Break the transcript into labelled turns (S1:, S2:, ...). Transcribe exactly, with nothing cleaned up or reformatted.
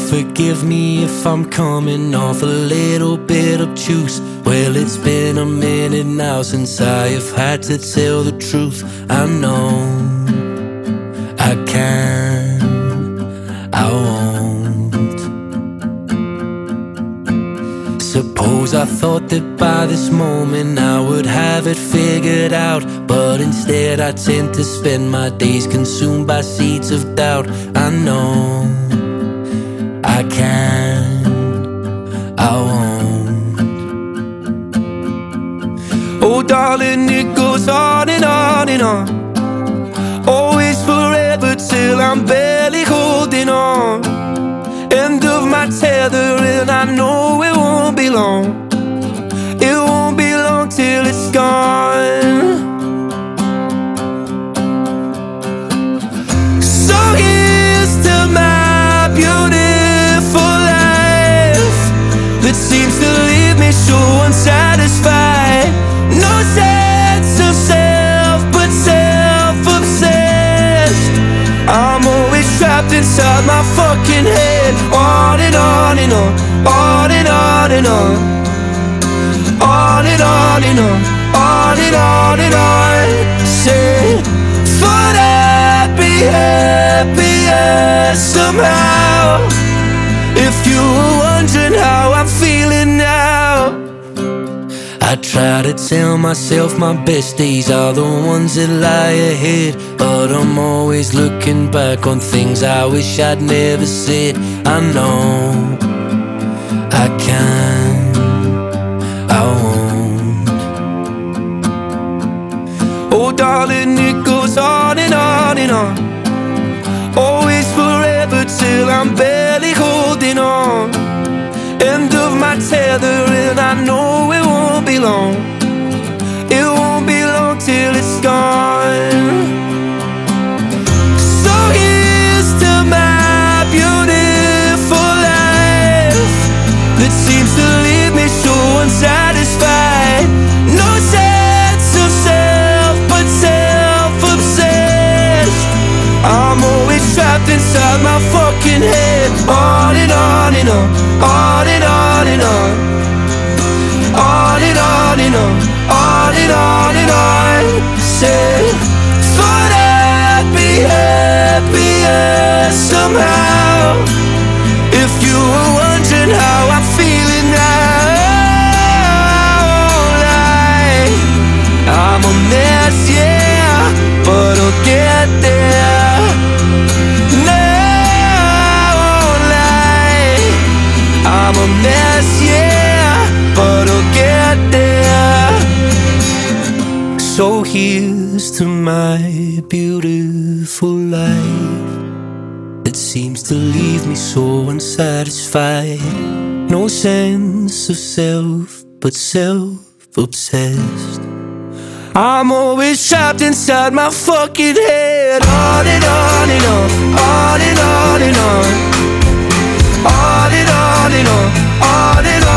S1: forgive me if I'm coming off a little bit obtuse. Well, it's been a minute now since I have had to tell the truth. I know I can, I won't. Suppose I thought that by this moment I would have it figured out, but instead I tend to spend my days consumed by seeds of doubt. I know I can, I won't. Oh darling, it goes on and on and on, always forever till I'm barely holding on. End of my tether and I know it won't be long. It won't be long till it's gone. So here's to my beautiful life that seems to leave me so unsatisfied. No sense of self but self-obsessed. I'm always trapped inside my fucking head. On and on and on, on and on and on, on and on and on, on and on and on. Say, thought I'd be happier somehow, if you were wondering how I'm feeling now. I try to tell myself my best days are the ones that lie ahead, but I'm always looking back on things I wish I'd never said. I know I can, I won't. Oh darling, it goes on and on and on, always forever till I'm barely holding on. End of my tether and I know it won't be long. It won't be long till it's gone. So here's to my beautiful life that seems to leave me so unsatisfied. No sense of self but self-obsessed. I'm always trapped inside my fucking head. On and on and on, on and on and on, on and on and on, on and on and on. Say, thought I'd be happier somehow, if you were wondering how I'm feeling now. Like, I'm a mess, yeah, but I'll get there. I'm a mess, yeah, but I'll get there. So here's to my beautiful life that seems to leave me so unsatisfied. No sense of self but self-obsessed. I'm always trapped inside my fucking head. On and on and on, on and on and on, on and on and on, on and on.